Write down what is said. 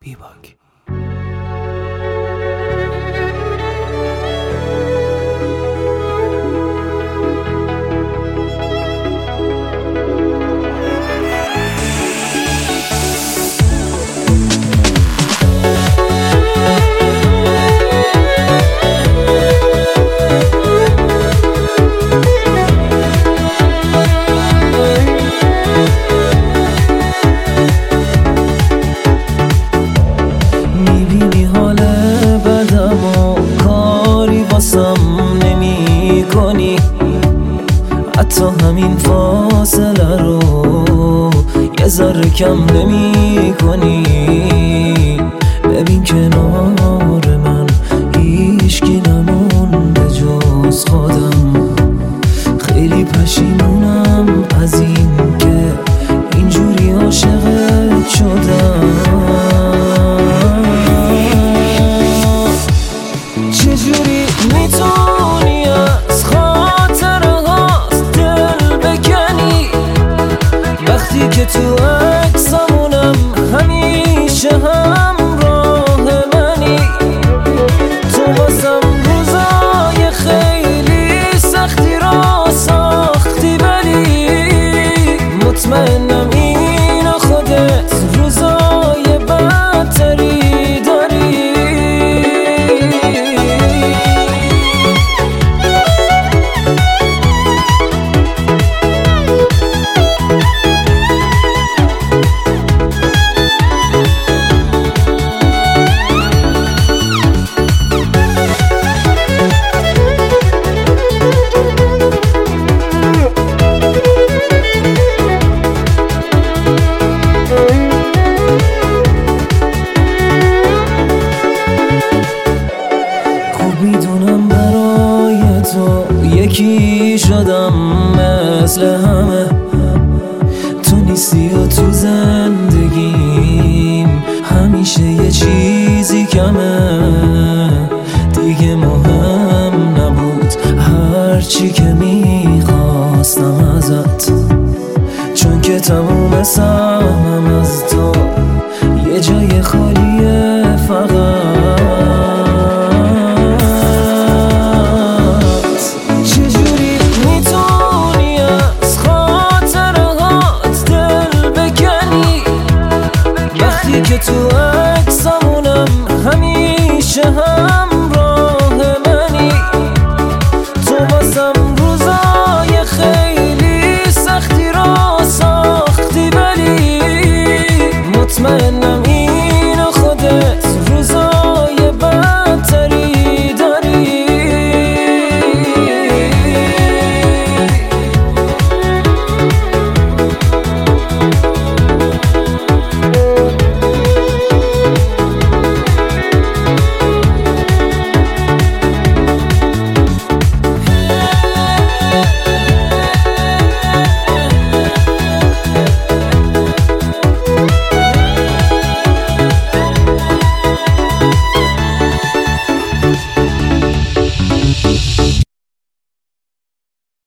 بیباک. حتی همین فاصله رو یه ذره کم نمی کنی. ببین کنار من هیچکی نمونده جز خودم. خیلی پشیمونم از این که اینجوری عاشقت شدم. چجوری میتونی از وقتی که تو عکسامونم همیشه همراه منی؟ تو واسم روزای خیلی سختی را ساختی، ولی مطمئنم این خودت روزای بدتری داری. میدونم برای تو یکی شدم مثل همه. تو نیستی و تو زندگیم همیشه یه چیزی کمه. دیگه مهم نبود هرچی که میخواستم ازت، چون که تموم سهمم از تو یه جای خالیه فقط. که تو عکسامونم همیشه هم